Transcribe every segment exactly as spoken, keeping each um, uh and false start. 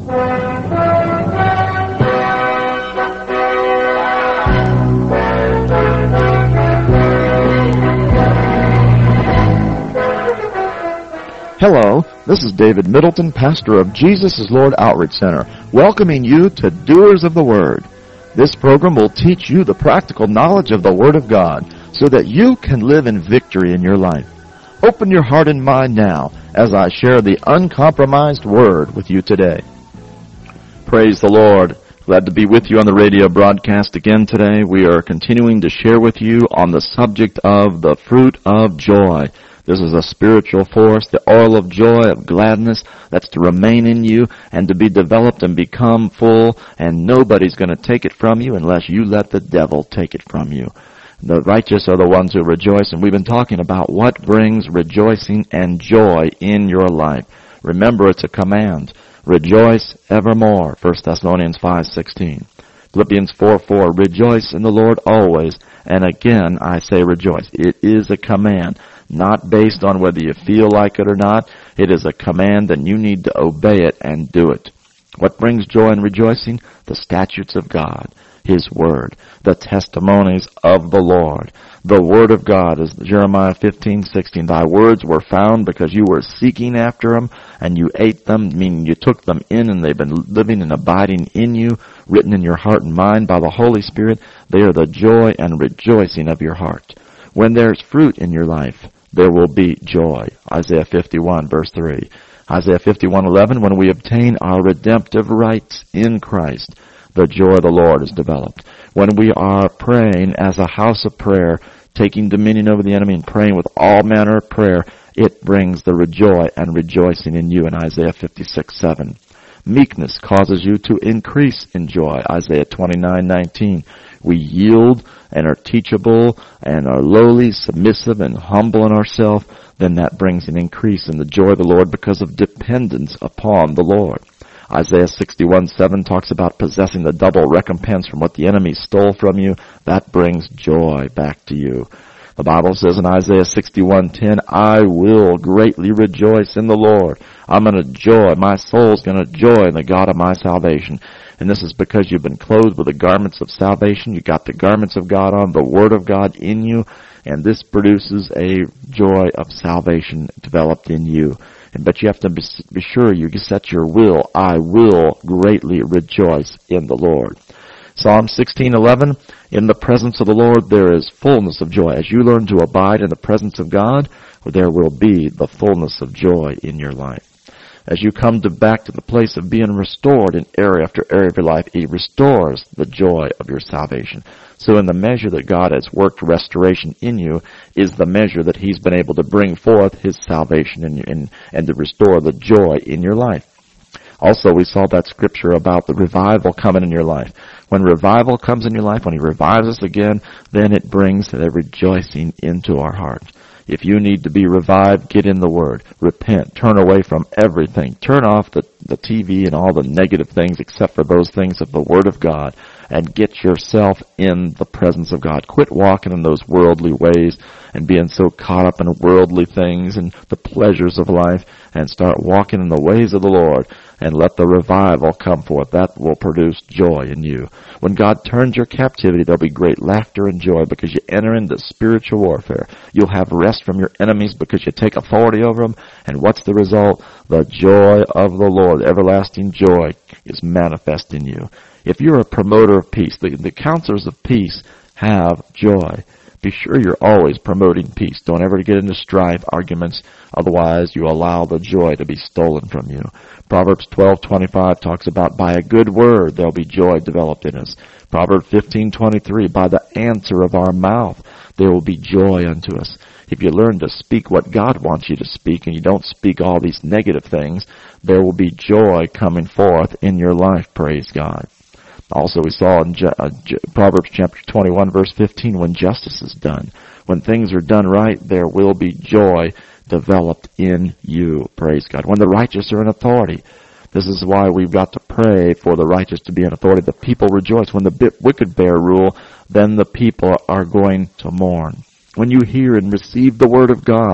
Hello, this is David Middleton, pastor of Jesus is Lord Outreach Center, welcoming you to Doers of the Word. This program will teach you the practical knowledge of the Word of God so that you can live in victory in your life. Open your heart and mind now as I share the uncompromised Word with you today. Praise the Lord. Glad to be with you on the radio broadcast again today. We are continuing to share with you on the subject of the fruit of joy. This is a spiritual force, the oil of joy, of gladness, that's to remain in you and to be developed and become full, and nobody's going to take it from you unless you let the devil take it from you. The righteous are the ones who rejoice, and we've been talking about what brings rejoicing and joy in your life. Remember, it's a command. Rejoice evermore, First Thessalonians five sixteen. Philippians four four, rejoice in the Lord always, and again I say rejoice. It is a command. Not based on whether you feel like it or not. It is a command, and you need to obey it and do it. What brings joy and rejoicing? The statutes of God, His Word, the testimonies of the Lord. The Word of God is Jeremiah fifteen sixteen. Thy words were found because you were seeking after them, and you ate them, meaning you took them in, and they've been living and abiding in you, written in your heart and mind by the Holy Spirit. They are the joy and rejoicing of your heart. When there's fruit in your life, there will be joy. Isaiah fifty-one, verse three. Isaiah fifty-one eleven, when we obtain our redemptive rights in Christ, the joy of the Lord is developed. When we are praying as a house of prayer, taking dominion over the enemy and praying with all manner of prayer, it brings the joy and rejoicing in you in Isaiah fifty-six seven. Meekness causes you to increase in joy. Isaiah twenty-nine nineteen. We yield and are teachable and are lowly, submissive, and humble in ourselves, then that brings an increase in the joy of the Lord because of dependence upon the Lord. Isaiah sixty-one seven talks about possessing the double recompense from what the enemy stole from you. That brings joy back to you. The Bible says in Isaiah sixty-one ten, I will greatly rejoice in the Lord. I'm going to joy. My soul's going to joy in the God of my salvation. And this is because you've been clothed with the garments of salvation. You got the garments of God on, the Word of God in you, and this produces a joy of salvation developed in you. And but you have to be, be sure you set your will. I will greatly rejoice in the Lord. Psalm sixteen eleven, in the presence of the Lord there is fullness of joy. As you learn to abide in the presence of God, there will be the fullness of joy in your life. As you come to back to the place of being restored in area after area of your life, He restores the joy of your salvation. So in the measure that God has worked restoration in you is the measure that He's been able to bring forth His salvation in you and, and to restore the joy in your life. Also, we saw that scripture about the revival coming in your life. When revival comes in your life, when He revives us again, then it brings a rejoicing into our heart. If you need to be revived, get in the Word. Repent. Turn away from everything. Turn off the, the T V and all the negative things except for those things of the Word of God. And get yourself in the presence of God. Quit walking in those worldly ways and being so caught up in worldly things and the pleasures of life, and start walking in the ways of the Lord, and let the revival come forth. That will produce joy in you. When God turns your captivity, there'll be great laughter and joy because you enter into spiritual warfare. You'll have rest from your enemies because you take authority over them. And what's the result? The joy of the Lord, the everlasting joy, is manifest in you. If you're a promoter of peace, the, the counselors of peace have joy. Be sure you're always promoting peace. Don't ever get into strife, arguments. Otherwise, you allow the joy to be stolen from you. Proverbs twelve twenty-five talks about by a good word there'll be joy developed in us. Proverbs fifteen twenty-three, by the answer of our mouth there will be joy unto us. If you learn to speak what God wants you to speak and you don't speak all these negative things, there will be joy coming forth in your life, praise God. Also, we saw in Je- uh, Je- Proverbs chapter twenty-one, verse fifteen, when justice is done, when things are done right, there will be joy developed in you, praise God. When the righteous are in authority, this is why we've got to pray for the righteous to be in authority. The people rejoice. When the wicked bear rule, then the people are going to mourn. When you hear and receive the word of God,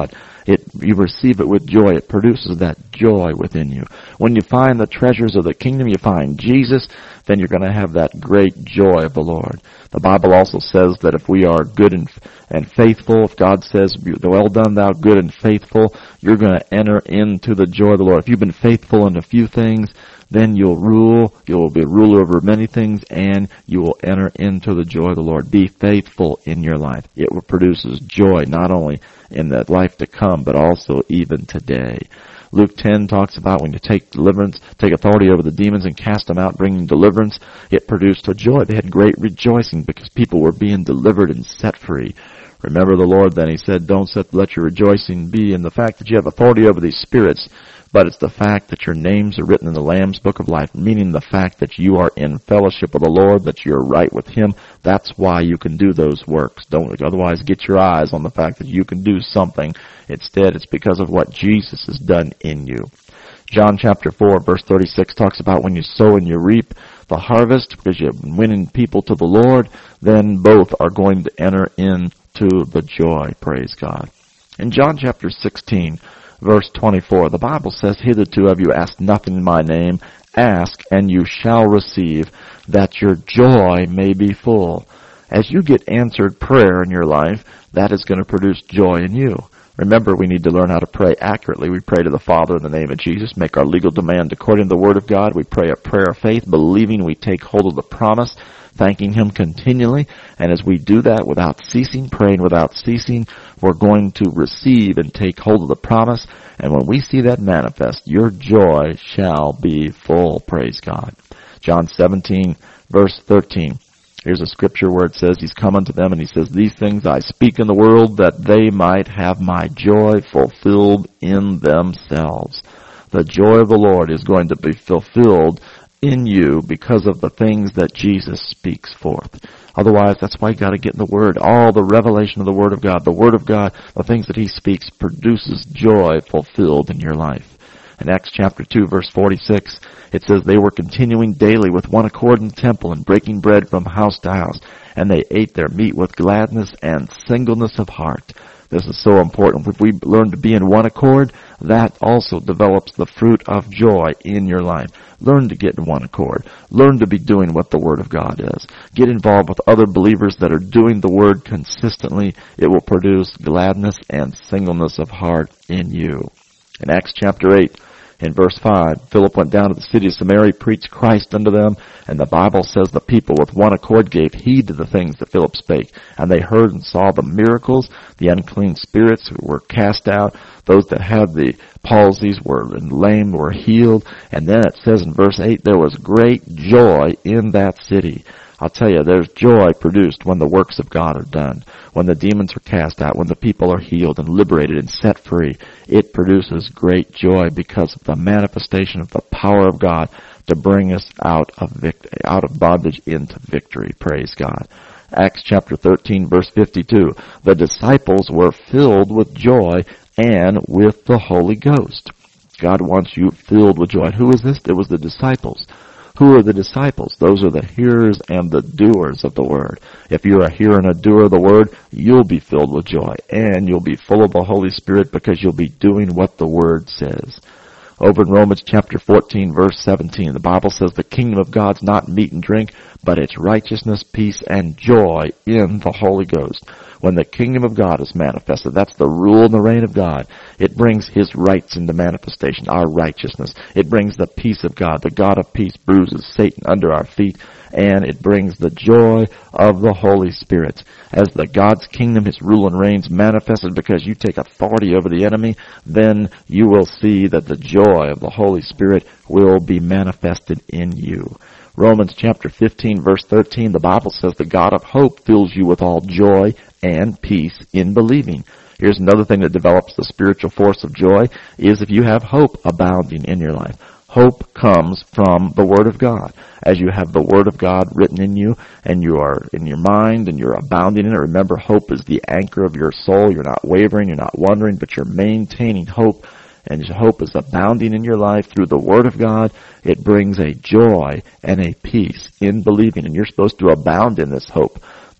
it, you receive it with joy. It produces that joy within you. When you find the treasures of the kingdom, you find Jesus, then you're going to have that great joy of the Lord. The Bible also says that if we are good and, and faithful, if God says, well done, thou good and faithful, you're going to enter into the joy of the Lord. If you've been faithful in a few things, then you'll rule, you'll be a ruler over many things, and you will enter into the joy of the Lord. Be faithful in your life. It produces joy not only in the life to come, but also even today. Luke ten talks about when you take deliverance, take authority over the demons and cast them out, bringing deliverance, it produced a joy. They had great rejoicing because people were being delivered and set free. Remember the Lord then, he said, don't set, let your rejoicing be in the fact that you have authority over these spirits, but it's the fact that your names are written in the Lamb's Book of Life, meaning the fact that you are in fellowship with the Lord, that you're right with Him. That's why you can do those works. Don't otherwise get your eyes on the fact that you can do something. Instead, it's because of what Jesus has done in you. John chapter four, verse thirty-six talks about when you sow and you reap the harvest, because you're winning people to the Lord, then both are going to enter into the joy. Praise God. In John chapter sixteen, verse twenty-four, the Bible says, hitherto have you asked nothing in my name. Ask, and you shall receive, that your joy may be full. As you get answered prayer in your life, that is going to produce joy in you. Remember, we need to learn how to pray accurately. We pray to the Father in the name of Jesus, make our legal demand according to the Word of God. We pray a prayer of faith, believing we take hold of the promise, thanking Him continually. And as we do that without ceasing, praying without ceasing, we're going to receive and take hold of the promise. And when we see that manifest, your joy shall be full. Praise God. John seventeen, verse thirteen. Here's a scripture where it says, He's come unto them, and He says, these things I speak in the world, that they might have my joy fulfilled in themselves. The joy of the Lord is going to be fulfilled in you because of the things that Jesus speaks forth. Otherwise, that's why you got to get in the Word. All the revelation of the Word of God, the Word of God, the things that He speaks, produces joy fulfilled in your life. In Acts chapter two, verse forty-six, it says, they were continuing daily with one accord in the temple and breaking bread from house to house, and they ate their meat with gladness and singleness of heart. This is so important. If we learn to be in one accord, that also develops the fruit of joy in your life. Learn to get in one accord. Learn to be doing what the Word of God is. Get involved with other believers that are doing the Word consistently. It will produce gladness and singleness of heart in you. In Acts chapter eight, in verse five, Philip went down to the city of Samaria, preached Christ unto them, and the Bible says the people with one accord gave heed to the things that Philip spake. And they heard and saw the miracles, the unclean spirits were cast out, those that had the palsies were and lame were healed. And then it says in verse eight, there was great joy in that city. I'll tell you, there's joy produced when the works of God are done, when the demons are cast out, when the people are healed and liberated and set free. It produces great joy because of the manifestation of the power of God to bring us out of vict- out of bondage into victory. Praise God. Acts chapter thirteen, verse fifty-two. The disciples were filled with joy and with the Holy Ghost. God wants you filled with joy. Who is this? It was the disciples. Who are the disciples? Those are the hearers and the doers of the Word. If you're a hearer and a doer of the Word, you'll be filled with joy, and you'll be full of the Holy Spirit because you'll be doing what the Word says. Over in Romans chapter fourteen, verse seventeen, the Bible says the kingdom of God's not meat and drink, but it's righteousness, peace, and joy in the Holy Ghost. When the kingdom of God is manifested, that's the rule and the reign of God. It brings His rights into manifestation, our righteousness. It brings the peace of God. The God of peace bruises Satan under our feet, and it brings the joy of the Holy Spirit. As the God's kingdom, His rule and reigns manifested because you take authority over the enemy, then you will see that the joy of the Holy Spirit will be manifested in you. Romans chapter fifteen, verse thirteen, the Bible says the God of hope fills you with all joy and peace in believing. Here's another thing that develops the spiritual force of joy, is if you have hope abounding in your life. Hope comes from the Word of God. As you have the Word of God written in you, and you are in your mind, and you're abounding in it, remember, hope is the anchor of your soul. You're not wavering, you're not wondering, but you're maintaining hope. And hope is abounding in your life through the Word of God. It brings a joy and a peace in believing. And you're supposed to abound in this hope.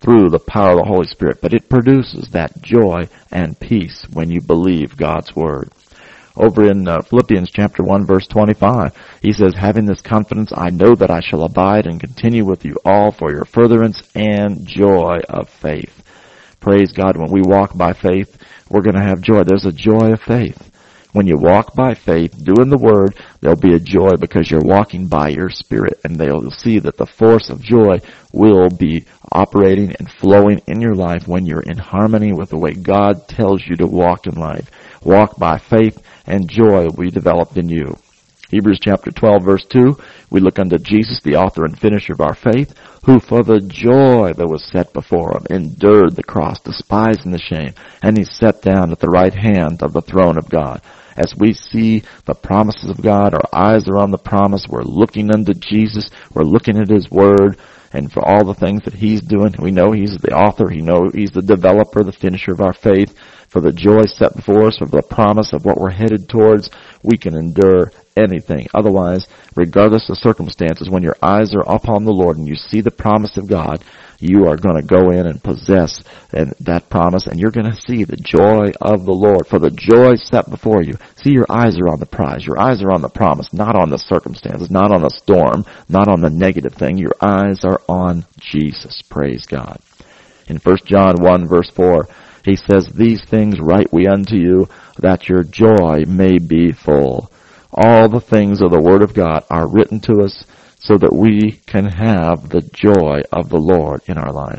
through the power of the Holy Spirit, but it produces that joy and peace when you believe God's Word. Over in uh, Philippians chapter one, verse twenty-five, he says, having this confidence, I know that I shall abide and continue with you all for your furtherance and joy of faith. Praise God, when we walk by faith, we're going to have joy. There's a joy of faith. When you walk by faith, doing the Word, there'll be a joy because you're walking by your Spirit, and they'll see that the force of joy will be operating and flowing in your life when you're in harmony with the way God tells you to walk in life. Walk by faith, and joy will be developed in you. Hebrews chapter twelve, verse two, we look unto Jesus, the author and finisher of our faith, who for the joy that was set before him endured the cross, despising the shame, and he sat down at the right hand of the throne of God. As we see the promises of God, our eyes are on the promise. We're looking unto Jesus. We're looking at His Word. And for all the things that He's doing, we know He's the author. We know He's the developer, the finisher of our faith. For the joy set before us, for the promise of what we're headed towards, we can endure anything. Otherwise, regardless of circumstances, when your eyes are upon the Lord and you see the promise of God, you are going to go in and possess that promise, and you're going to see the joy of the Lord. For the joy set before you. See, your eyes are on the prize. Your eyes are on the promise, not on the circumstances, not on the storm, not on the negative thing. Your eyes are on Jesus. Praise God. In First John one, verse four, he says, these things write we unto you, that your joy may be full. All the things of the Word of God are written to us so that we can have the joy of the Lord in our life.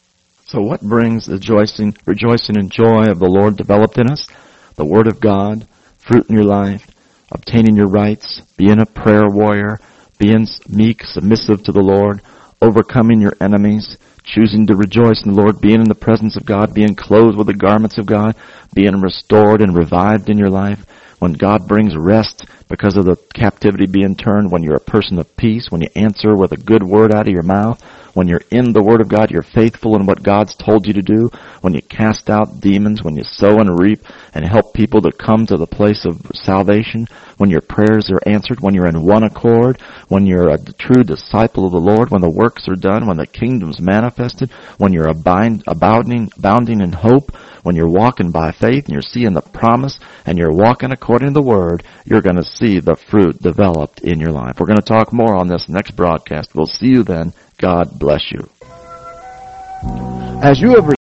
So what brings the rejoicing, rejoicing and joy of the Lord developed in us? The Word of God, fruit in your life, obtaining your rights, being a prayer warrior, being meek, submissive to the Lord, overcoming your enemies, choosing to rejoice in the Lord, being in the presence of God, being clothed with the garments of God, being restored and revived in your life. When God brings rest because of the captivity being turned, when you're a person of peace, when you answer with a good word out of your mouth, when you're in the Word of God, you're faithful in what God's told you to do, when you cast out demons, when you sow and reap and help people to come to the place of salvation, when your prayers are answered, when you're in one accord, when you're a true disciple of the Lord, when the works are done, when the kingdom's manifested, when you're abind, abounding, abounding in hope, when you're walking by faith and you're seeing the promise and you're walking according to the Word, you're going to see the fruit developed in your life. We're going to talk more on this next broadcast. We'll see you then. God bless you. As you have